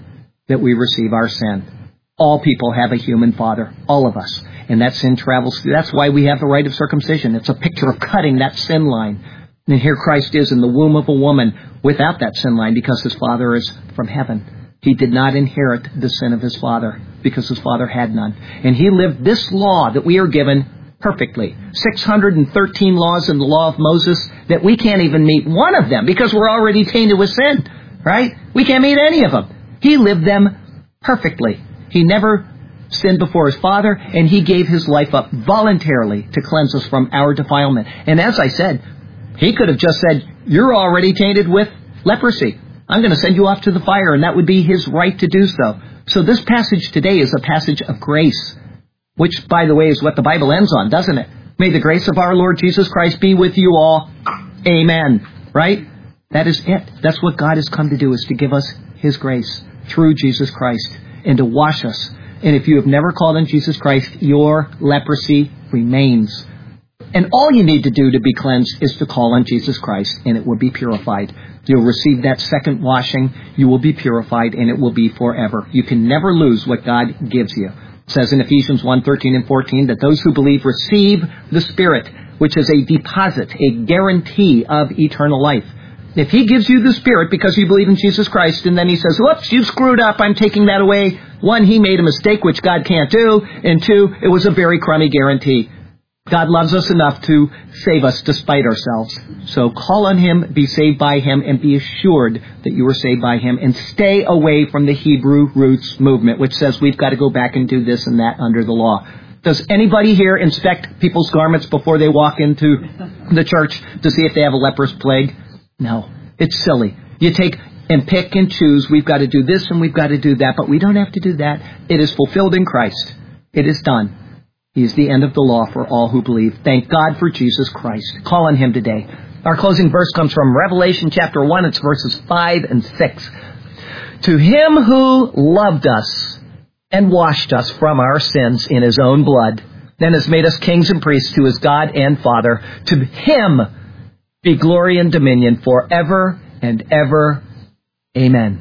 that we receive our sin. All people have a human father, all of us. And that sin travels through. That's why we have the rite of circumcision. It's a picture of cutting that sin line. And here Christ is in the womb of a woman without that sin line because his father is from heaven. He did not inherit the sin of his father because his father had none. And he lived this law that we are given perfectly. six hundred thirteen laws in the law of Moses that we can't even meet one of them because we're already tainted with sin, right? We can't meet any of them. He lived them perfectly. He never sinned before his Father, and he gave his life up voluntarily to cleanse us from our defilement. And as I said, he could have just said, you're already tainted with leprosy. I'm going to send you off to the fire, and that would be his right to do so. So this passage today is a passage of grace, which, by the way, is what the Bible ends on, doesn't it? May the grace of our Lord Jesus Christ be with you all. Amen. Right? That is it. That's what God has come to do, is to give us his grace through Jesus Christ and to wash us. And if you have never called on Jesus Christ, your leprosy remains. And all you need to do to be cleansed is to call on Jesus Christ, and it will be purified. You'll receive that second washing, you will be purified, and it will be forever. You can never lose what God gives you. It says in Ephesians one, thirteen and fourteen, that those who believe receive the Spirit, which is a deposit, a guarantee of eternal life. If he gives you the Spirit because you believe in Jesus Christ, and then he says, whoops, you've screwed up, I'm taking that away. One, he made a mistake, which God can't do. And two, it was a very crummy guarantee. God loves us enough to save us despite ourselves. So call on him, be saved by him, and be assured that you are saved by him. And stay away from the Hebrew roots movement, which says we've got to go back and do this and that under the law. Does anybody here inspect people's garments before they walk into the church to see if they have a leprous plague? No. It's silly. You take and pick and choose. We've got to do this and we've got to do that, but we don't have to do that. It is fulfilled in Christ. It is done. He is the end of the law for all who believe. Thank God for Jesus Christ. Call on him today. Our closing verse comes from Revelation chapter one. It's verses five and six. To him who loved us and washed us from our sins in his own blood, then has made us kings and priests to his God and Father, to him be glory and dominion forever and ever. Amen.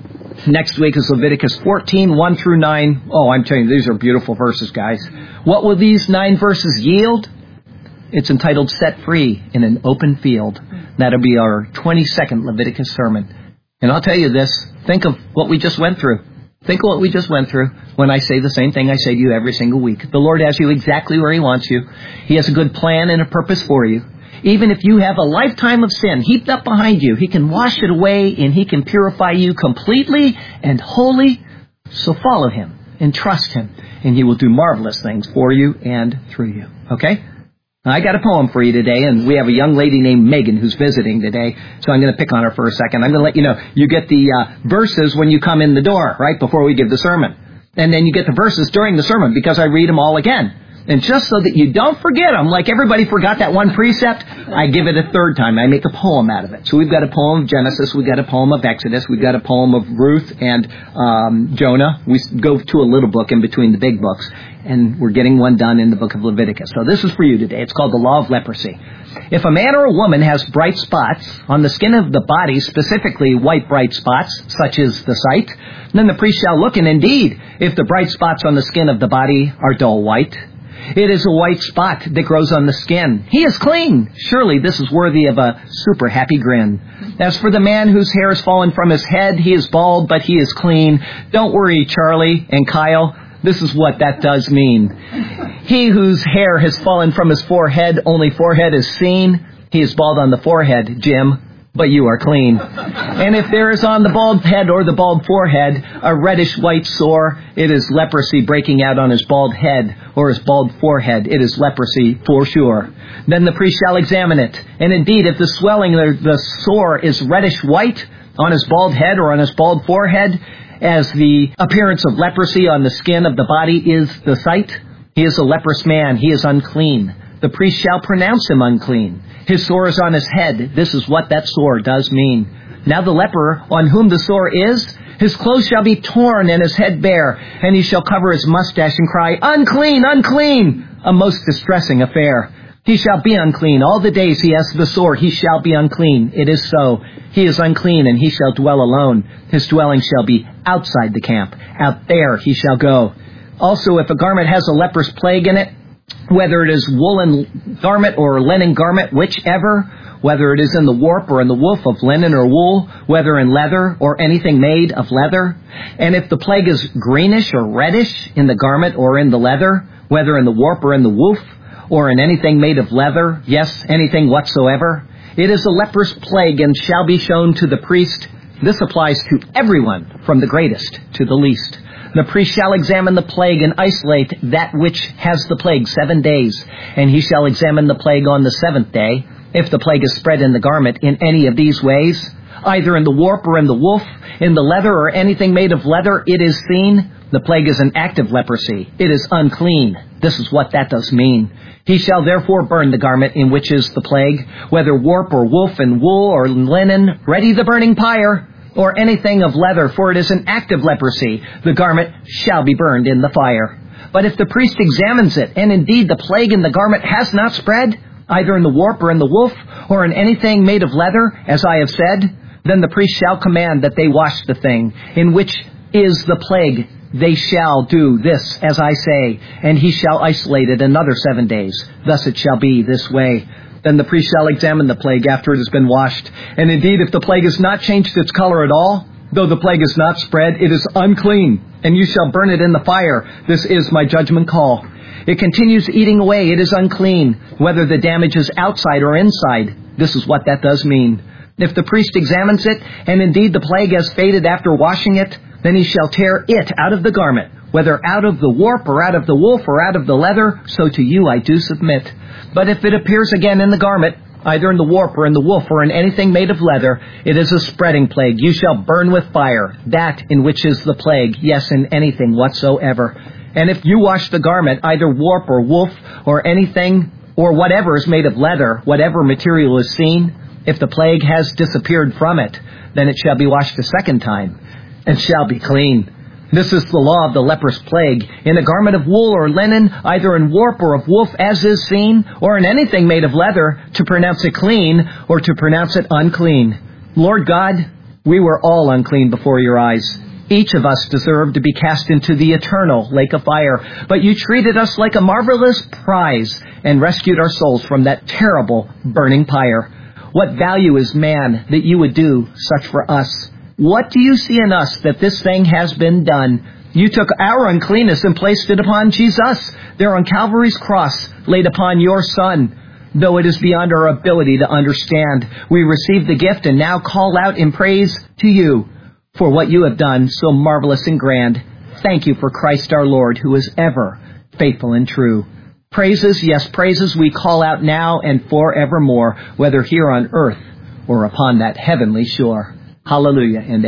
Next week is Leviticus fourteen, one through nine. Oh, I'm telling you, these are beautiful verses, guys. What will these nine verses yield? It's entitled Set Free in an Open Field. That'll be our twenty-second Leviticus sermon. And I'll tell you this, think of what we just went through. Think of what we just went through when I say the same thing I say to you every single week. The Lord has you exactly where he wants you. He has a good plan and a purpose for you. Even if you have a lifetime of sin heaped up behind you, he can wash it away and he can purify you completely and wholly. So follow him and trust him, and he will do marvelous things for you and through you. Okay? I got a poem for you today, and we have a young lady named Megan who's visiting today, so I'm going to pick on her for a second. I'm going to let you know, you get the uh, verses when you come in the door, right, before we give the sermon. And then you get the verses during the sermon because I read them all again. And just so that you don't forget them, like everybody forgot that one precept, I give it a third time. I make a poem out of it. So we've got a poem of Genesis, we've got a poem of Exodus, we've got a poem of Ruth and um, Jonah. We go to a little book in between the big books, and we're getting one done in the book of Leviticus. So this is for you today. It's called the Law of Leprosy. If a man or a woman has bright spots on the skin of the body, specifically white bright spots, such as the sight, then the priest shall look, and indeed, if the bright spots on the skin of the body are dull white, it is a white spot that grows on the skin. He is clean. Surely this is worthy of a super happy grin. As for the man whose hair has fallen from his head, he is bald, but he is clean. Don't worry, Charlie and Kyle. This is what that does mean. He whose hair has fallen from his forehead, only forehead is seen. He is bald on the forehead, Jim, but you are clean. And if there is on the bald head or the bald forehead a reddish white sore, it is leprosy breaking out on his bald head or his bald forehead. It is leprosy for sure. Then the priest shall examine it. And indeed, if the swelling of the sore is reddish white on his bald head or on his bald forehead, as the appearance of leprosy on the skin of the body is the sight, he is a leprous man. He is unclean. The priest shall pronounce him unclean. His sore is on his head. This is what that sore does mean. Now the leper on whom the sore is, his clothes shall be torn and his head bare, and he shall cover his mustache and cry, unclean, unclean, a most distressing affair. He shall be unclean. All the days he has the sword, he shall be unclean. It is so. He is unclean, and he shall dwell alone. His dwelling shall be outside the camp. Out there he shall go. Also, if a garment has a leprous plague in it, whether it is woolen garment or linen garment, whichever, whether it is in the warp or in the woof of linen or wool, whether in leather or anything made of leather, and if the plague is greenish or reddish in the garment or in the leather, whether in the warp or in the woof, or in anything made of leather, yes, anything whatsoever, it is a leprous plague and shall be shown to the priest. This applies to everyone, from the greatest to the least. The priest shall examine the plague and isolate that which has the plague seven days, and he shall examine the plague on the seventh day. If the plague is spread in the garment in any of these ways, either in the warp or in the woof, in the leather or anything made of leather, it is seen. The plague is an active leprosy. It is unclean. This is what that does mean. He shall therefore burn the garment in which is the plague, whether warp or woof and wool or linen, ready the burning pyre, or anything of leather, for it is an active leprosy. The garment shall be burned in the fire. But if the priest examines it, and indeed the plague in the garment has not spread, either in the warp or in the woof, or in anything made of leather, as I have said, then the priest shall command that they wash the thing, in which is the plague. They shall do this, as I say, and he shall isolate it another seven days. Thus it shall be this way. Then the priest shall examine the plague after it has been washed. And indeed, if the plague has not changed its color at all, though the plague is not spread, it is unclean, and you shall burn it in the fire. This is my judgment call. It continues eating away. It is unclean, whether the damage is outside or inside. This is what that does mean. If the priest examines it, and indeed the plague has faded after washing it, then he shall tear it out of the garment, whether out of the warp or out of the woof or out of the leather, so to you I do submit. But if it appears again in the garment, either in the warp or in the woof or in anything made of leather, it is a spreading plague. You shall burn with fire, that in which is the plague, yes, in anything whatsoever. And if you wash the garment, either warp or woof or anything or whatever is made of leather, whatever material is seen, if the plague has disappeared from it, then it shall be washed a second time, and shall be clean. This is the law of the leprous plague. In a garment of wool or linen, either in warp or of woof, as is seen, or in anything made of leather, to pronounce it clean or to pronounce it unclean. Lord God, we were all unclean before your eyes. Each of us deserved to be cast into the eternal lake of fire. But you treated us like a marvelous prize and rescued our souls from that terrible burning pyre. What value is man that you would do such for us? What do you see in us that this thing has been done? You took our uncleanness and placed it upon Jesus, there on Calvary's cross, laid upon your Son. Though it is beyond our ability to understand, we receive the gift and now call out in praise to you for what you have done so marvelous and grand. Thank you for Christ our Lord, who is ever faithful and true. Praises, yes, praises we call out now and forevermore, whether here on earth or upon that heavenly shore. Hallelujah and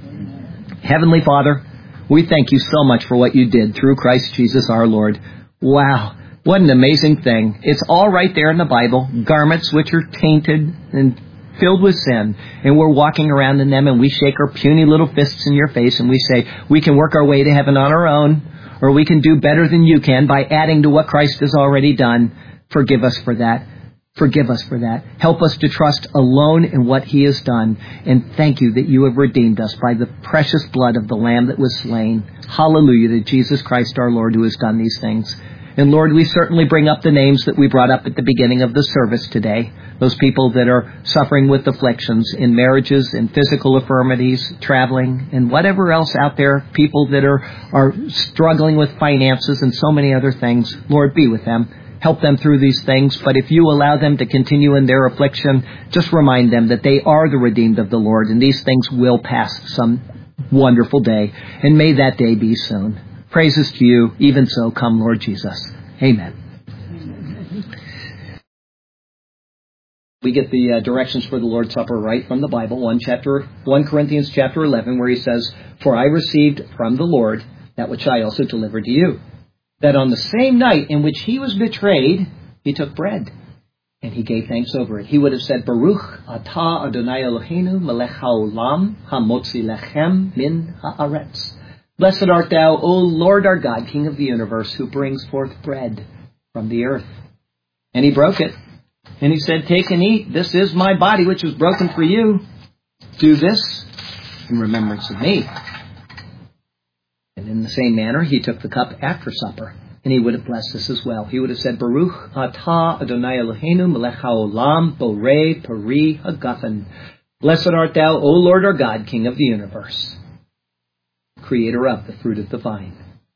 amen. Heavenly Father, we thank you so much for what you did through Christ Jesus our Lord. Wow, what an amazing thing. It's all right there in the Bible, garments which are tainted and filled with sin, and we're walking around in them and we shake our puny little fists in your face and we say, we can work our way to heaven on our own, or we can do better than you can by adding to what Christ has already done. Forgive us for that. Forgive us for that. Help us to trust alone in what he has done. And thank you that you have redeemed us by the precious blood of the Lamb that was slain. Hallelujah to Jesus Christ our Lord, who has done these things. And Lord, we certainly bring up the names that we brought up at the beginning of the service today. Those people that are suffering with afflictions in marriages, in physical infirmities, traveling, and whatever else out there. People that are, are struggling with finances and so many other things. Lord, be with them. Help them through these things. But if you allow them to continue in their affliction, just remind them that they are the redeemed of the Lord, and these things will pass some wonderful day. And may that day be soon. Praises to you. Even so, come, Lord Jesus. Amen. We get the uh, directions for the Lord's Supper right from the Bible, one chapter, First Corinthians chapter eleven, where he says, "For I received from the Lord that which I also delivered to you, that on the same night in which he was betrayed, he took bread, and he gave thanks over it." He would have said, "Baruch atah Adonai Eloheinu melech haolam hamotzi lechem min haaretz." Blessed art thou, O Lord our God, King of the universe, who brings forth bread from the earth. And he broke it. And he said, take and eat. This is my body, which was broken for you. Do this in remembrance of me. And in the same manner, he took the cup after supper. And he would have blessed this as well. He would have said, Baruch atah Adonai Eloheinu melech haolam borei peri hagafen. Blessed art thou, O Lord our God, King of the universe, creator of the fruit of the vine.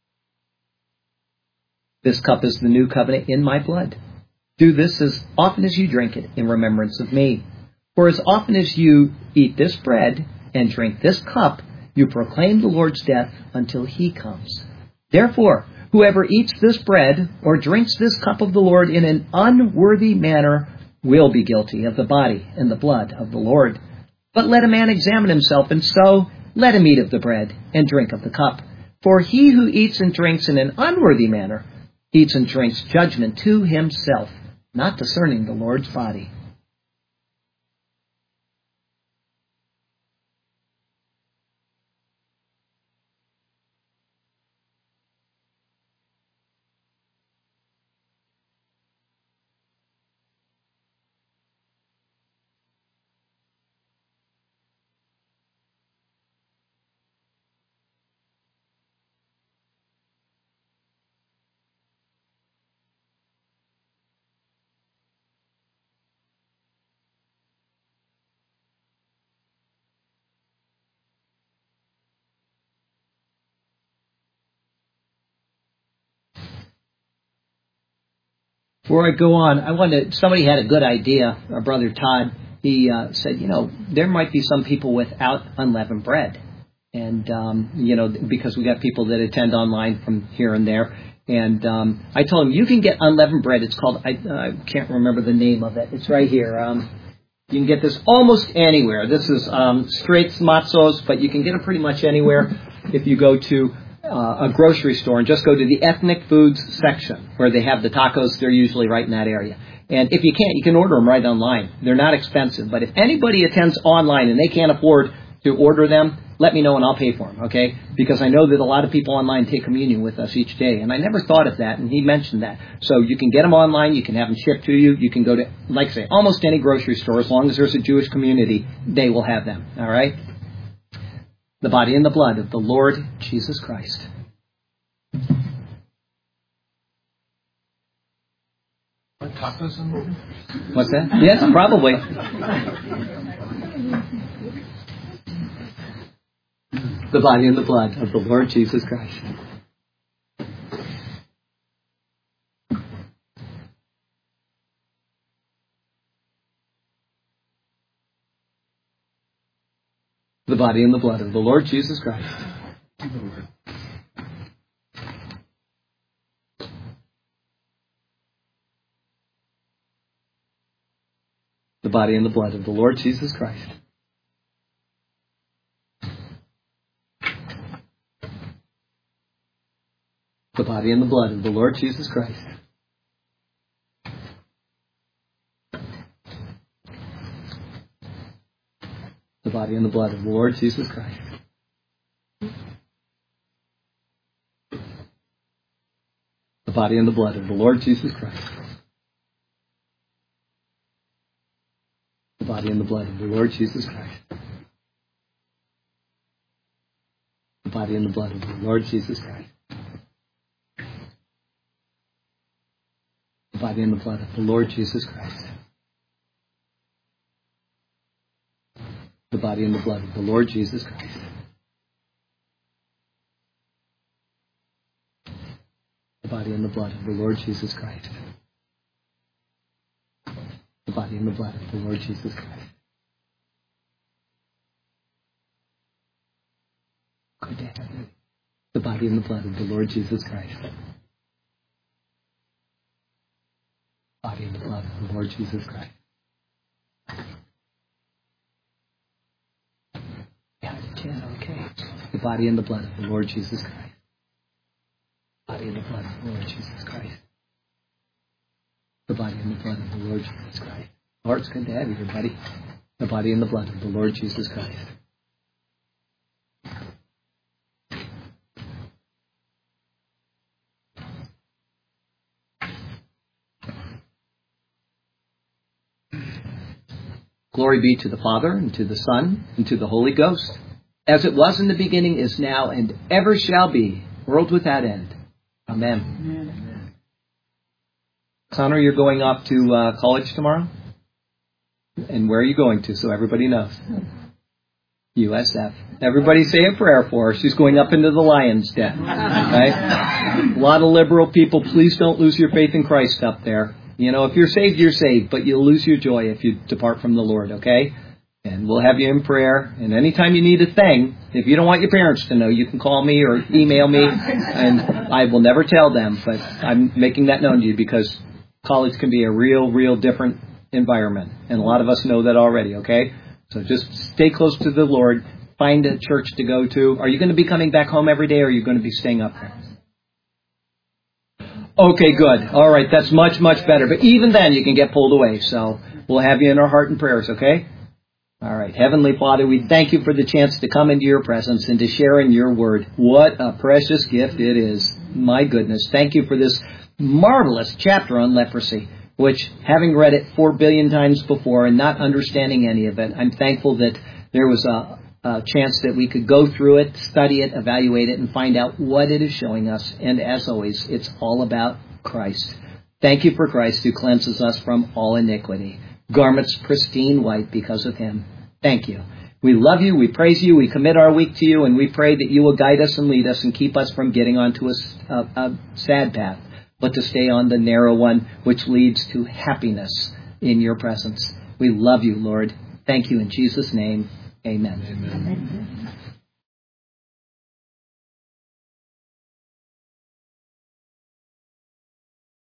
This cup is the new covenant in my blood. Do this as often as you drink it in remembrance of me. For as often as you eat this bread and drink this cup, you proclaim the Lord's death until he comes. Therefore, whoever eats this bread or drinks this cup of the Lord in an unworthy manner will be guilty of the body and the blood of the Lord. But let a man examine himself, and so let him eat of the bread and drink of the cup. For he who eats and drinks in an unworthy manner eats and drinks judgment to himself, not discerning the Lord's body. Before I go on, I wanted, somebody had a good idea, our brother Todd. He uh, said, you know, there might be some people without unleavened bread. And, um, you know, because we got people that attend online from here and there. And um, I told him, you can get unleavened bread. It's called, I, uh, I can't remember the name of it. It's right here. Um, you can get this almost anywhere. This is um, straight matzos, but you can get it pretty much anywhere if you go to Uh, a grocery store and just go to the ethnic foods section where they have the tacos. They're usually right in that area. And if you can't, you can order them right online. They're not expensive. But if anybody attends online and they can't afford to order them, let me know and I'll pay for them, okay? Because I know that a lot of people online take communion with us each day. And I never thought of that, and he mentioned that. So you can get them online. You can have them shipped to you. You can go to, like I say, almost any grocery store. As long as there's a Jewish community, they will have them, all right? The body and the blood of the Lord Jesus Christ. What, tacos in there? What's that? Yes, probably. The body and the blood of the Lord Jesus Christ. The body and the blood of the Lord Jesus Christ. The body and the blood of the Lord Jesus Christ. The body and the blood of the Lord Jesus Christ. The body and the blood of the Lord Jesus Christ. The body and the blood of the Lord Jesus Christ. The body and the blood of the Lord Jesus Christ. The body and the blood of the Lord Jesus Christ. The body and the blood of the Lord Jesus Christ. The body and the blood of the Lord Jesus Christ. The body and the blood of the Lord Jesus Christ. The body and the blood of the Lord Jesus Christ. Good to have you. The body and the blood of the Lord Jesus Christ. Body and the blood of the Lord Jesus Christ. Yeah, okay. The body and the blood of the Lord Jesus Christ. Body and the blood of the Lord Jesus Christ. The body and the blood of the Lord Jesus Christ. Lord, it's good to have you here, buddy. The body and the blood of the Lord Jesus Christ. Glory be to the Father, and to the Son, and to the Holy Ghost, as it was in the beginning, is now, and ever shall be, world without end. Amen. Amen. Connor, you're going off to uh, college tomorrow? And where are you going to, so everybody knows? U S F. Everybody say a prayer for her. She's going up into the lion's den. Right? A lot of liberal people, please don't lose your faith in Christ up there. You know, if you're saved, you're saved, but you'll lose your joy if you depart from the Lord, okay? And we'll have you in prayer. And anytime you need a thing, if you don't want your parents to know, you can call me or email me, and I will never tell them. But I'm making that known to you because college can be a real, real different environment. And a lot of us know that already, okay? So just stay close to the Lord. Find a church to go to. Are you going to be coming back home every day, or are you going to be staying up there? Okay, good. All right, that's much, much better. But even then, you can get pulled away. So we'll have you in our heart and prayers, okay? All right. Heavenly Father, we thank you for the chance to come into your presence and to share in your word. What a precious gift it is. My goodness. Thank you for this marvelous chapter on leprosy, which, having read it four billion times before and not understanding any of it, I'm thankful that there was a, a chance that we could go through it, study it, evaluate it, and find out what it is showing us. And as always, it's all about Christ. Thank you for Christ who cleanses us from all iniquity. Garments pristine white because of him. Thank you. We love you, we praise you, we commit our week to you, and we pray that you will guide us and lead us and keep us from getting onto a, a, a sad path, but to stay on the narrow one, which leads to happiness in your presence. We love you, Lord. Thank you in Jesus' name. Amen. Amen.